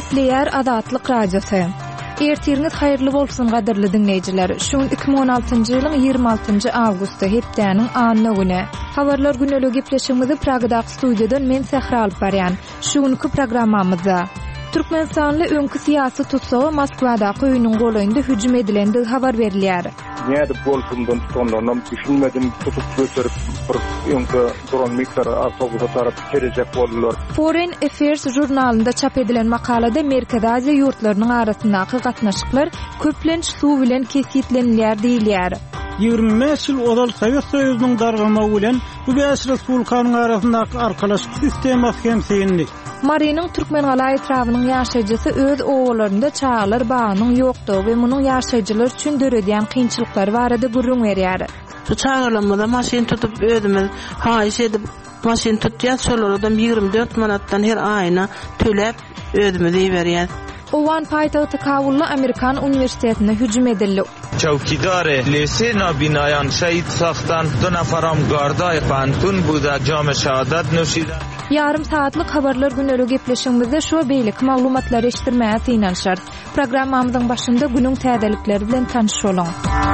Nükleer Azatlyk Radiosu. Ertiriniz hayırlı bolsun gaderli dinleyijiler. Şu 2016-njy ýylyň 26-njy awgusty hepdäniň anyny güni. Habarlar güneligi gepleşigimizi Pragadaky studiýadan men Sehra alyp barýan. Şuňky programmamyzda Türkmenistanly öňkü syýasy tutsagy Moskwadaky öýüniň golaýynda hüjüm edilendi habar berilýär. Näde bolsundan tutanlarynam düşünmedim tutup götürüp bir öňkü duran miktar awtobusa tarap gelecek boldular. Foreign Affairs jurnalynda çap edilen makalada Merkez Aziýa ýurtlarynyň arasyndaky gatnaşyklar köplenç suw bilen kesitlenýär diýilýär. 25 ýyl odal Sowet Soýuzynyň dargamagy bilen bu beş respublikanyň arasyndaky arkalaşyk sistematy hemseýinli. Marynyň Türkmen gala etrafynyň ýaşaýjysy öz owalarynda çağlar bagynyň ýokdugy we munyň ýaşaýjylar üçin döredýän kynçylyklary barada gurrun berýär. Şu çağlarymda maşyn tutup ödümiz haýyş edip maşyn tutýar, şolardan 24 manatdan her aýyna töläp ödümiz berýär. Owan paýtagty Kabully Amerikan Universitetine hüjüm edildi. چوکیدار لیسه نابینایان شهید ساختن 2 نفرم گاردای پانتون بوده جام şehadat نوشیدن. Yarım saatlik habarlar günleri gepleşigimizde şu beylik maglumatlary eşitdirmäge synanşar. Programmamyzyň başynda günüň täzelikleri bilen tanış bolun.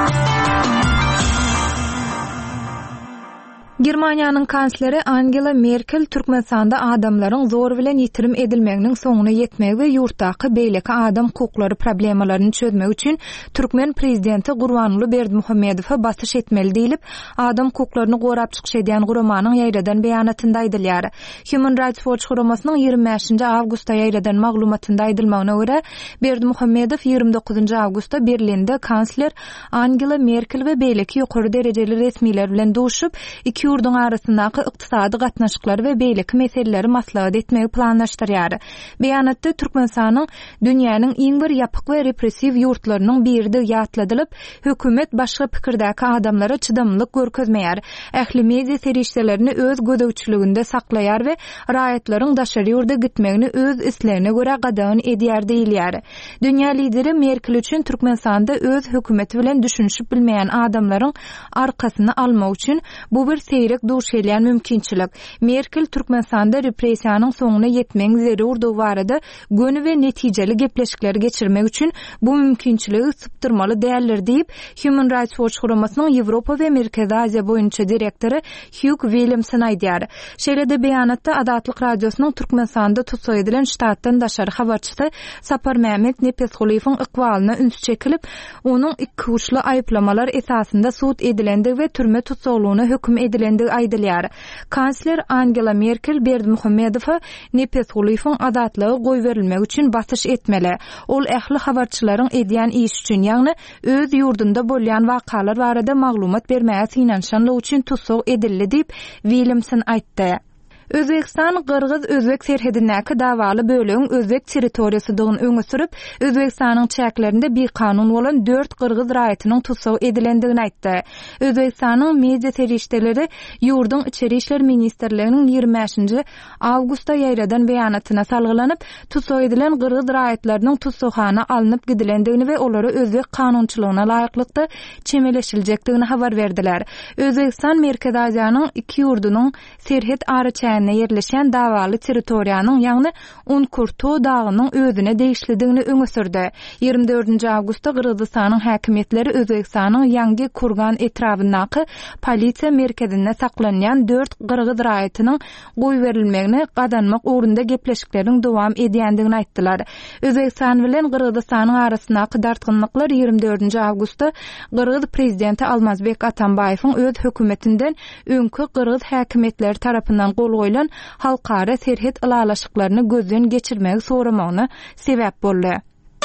Germaniýanyň kansleri Angela Merkel Türkmenistanda adamlaryň zor bilen ýitirim edilmeginiň soňuna ýetmek we ýurtdaky beýleki adam hukuklary problemalaryny çözmek üçin Türkmen prezidenti Gurbanuly Berdimuhammedowa basyş etmeli diýilip, adam hukuklaryny gorap çykyş edýän guramanyň ýaýradan beýanatynda aýdylýar. Human Rights Watch guramasynyň 25-nji awgustda ýaýradan maglumatynda aýdylmagyna görä, Berdimuhammedow 29-njy awgustda Berlinde kansler Angela Merkel we beýleki ýokary derejeli resmiler bilen duşup, iki ýurduň arasyndaky ykdysady gatnaşyklary we beýleki meseleleri maslahat etmegi planlaşdyrýar. Beýanatda Türkmenistanyň dünýäniň iň bir ýapyk we repressiw ýurtlarynyň biridi ýatladylyp, hökümet başga pikirdäki adamlara çydamlyk görkezmeýär, ähli media serişdelerini öz gödөгçiliginde saklaýar we raýatlaryň daşary ýurda gitmegini öz islerine görä gadagyn edýär diýilýär. Dünýä lideri Merkel üçin Türkmenistanda öz hökümeti bilen düşünşip bilmeýän adamlaryň arkasyny almak üçin bu bir seyrek duş edýän mümkinçilik. Merkel Türkmenistanda repressiýanyň soňuna ýetmeň zerurdygy barada göni we netijeli gepleşikleri geçirmek üçin bu mümkinçiligi sypdyrmaly däldir diýip Human Rights Watch guramasynyň Ýewropa we Merkez Aziýa boýunça direktory Hugh Williamson aýdýar. Şeýle-de beýanatda Azatlyk Radiosynyň Türkmenistanda tutsak edilen ştatdan daşary habarçysy Sapar Mehmet Nepesguliýewiň ykbalyna üns çekilip, onuň iki uçly aýplamalar esasında suut edilendi we türme tutsaklygyna hökm edilendigi aýdylýar. Kansler Angela Merkel Berdimuhammedowa Nepesguliýewiň azatlygy goý berilmek üçin basyş etmeli. Ol ähli habarçylaryň edýän iş üçin, ýagny öz ýurdunda bolýan wakalar barada maglumat bermäge synanşanlyk üçin tutsak edildi diýip Williamson aýtdy. Özbekistan Qırğız Özbek serhedindäki dawaly bölügiň Özbek territoriýasydygyny öňe sürüp, Özbekistanyň çäklerinde bir kanun bolan 4 Qırğız raýatynyň tutsak edilendigini aýtdy. Özbekistanyň media serişdeleri ýurduň içeri işler ministrliginiň 25-nji awgustda ýaýradan beýanatyna salgylanyp, tutsak edilen Qırğız raýatlarynyň tutsakhana alınıp gidilendigini we olary Özbek kanunçylygyna laýyklykda çemeleşiljekdigini habar berdiler. Özbekistan Merkez Aziýanyň iki ýurdunyň serhed ara yerleşen dawaly territoriýanyň, ýagny Unkurtu dagynyň özüne değişlidigini öňe sürdi. 24-nji awgustda Qırgızstanyň häkimetleri Özbekistanyň Ýangy Kurgan etrafyndaky polisiýa merkezinde saklanýan 4 Qırgız raýatynyň goý berilmegini gadanmak ugrunda gepleşikleriň dowam edýändigini aýtdylar. Özbekistan bilen Qırgızstanyň arasyndaky dartgynlyklar 24-nji awgustda Qırgız prezidenti Almazbek Atambaýewiň öz hökümetinden öňkü Qırgız häkimetleri tarapyndan goýulan halkara serhet ilalaşyklaryny gözden geçirmegi soramagyna sebäp boldy.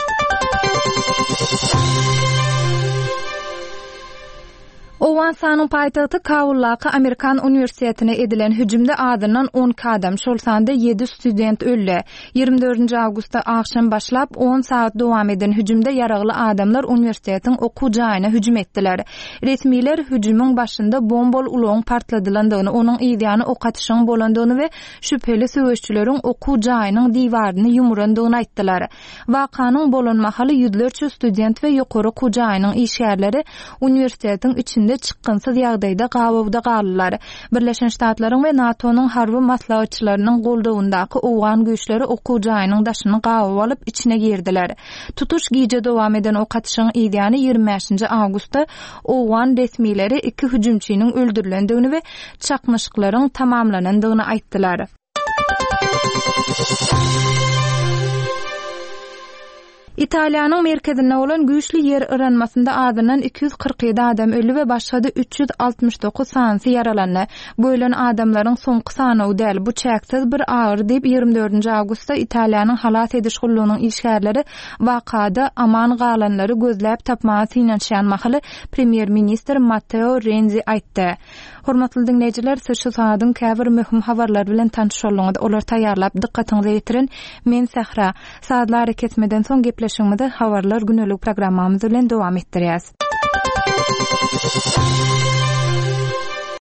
Owansanyň paýtagty Kabully Amerikan Universitetine edilen hüjümde adynyň 10 adam, şol sanda 7 student öldü. 24-nji awgustda akşam başlap 10 saat dowam eden hüjümde yaragly adamlar universitetiň okuw jaýyna hüjüm etdiler. Resmiler hüjümüň başynda bombol uloň partladylandygyny, onuň ýa-da ok atyşyň bolandygyny we şüpheli söwüşçüleriň okuw jaýynyň diýwaryny ýumrandygyny aýtdylar. Wakanyň bolanma haly ýüzlerçe student we ýokary okuw jaýynyň işgärleri universitetiň içinde içinde çıkınsız ýagdaýda gabawda galdylar. Birleşen Ştatlaryň we NATO'nun harby maslahatçylarynyň goldawyndaky owgan güýçleri okuw jaýynyň daşyny gabaw alyp içine girdiler. Tutuş giýje dowam eden o katyşyň ýaly 25 awgustda owgan resmileri 2 hüjümçiniň öldürilendigini we çakmışyklaryň tamamlanandygyny aýtdylar. İtaliýanyň merkezinde bolan güýçli ýer ýaranmasynda adynan 247 adam öldü we başga 369 sansy yaralandy. Bu ölen adamlaryň soňky sany däl, bu çäksiz bir agyr diýip 24 awgustda Italiýanyň halat ediş gullugynyň işgärleri wakada aman galanlary gözläp tapmagy synanşýan mahaly premier minister Matteo Renzi aýtdy. Hormatly dinleýijiler, siz şu saatyň käbir möhüm habarlar bilen tanışýarlygyňyzda olar taýýarlap dikkatiňizi ýetirin. Men Sahra. Saatlary kesmeden soň gepleşigimizde habarlar günelük programmamyz bilen dowam etdirýäs.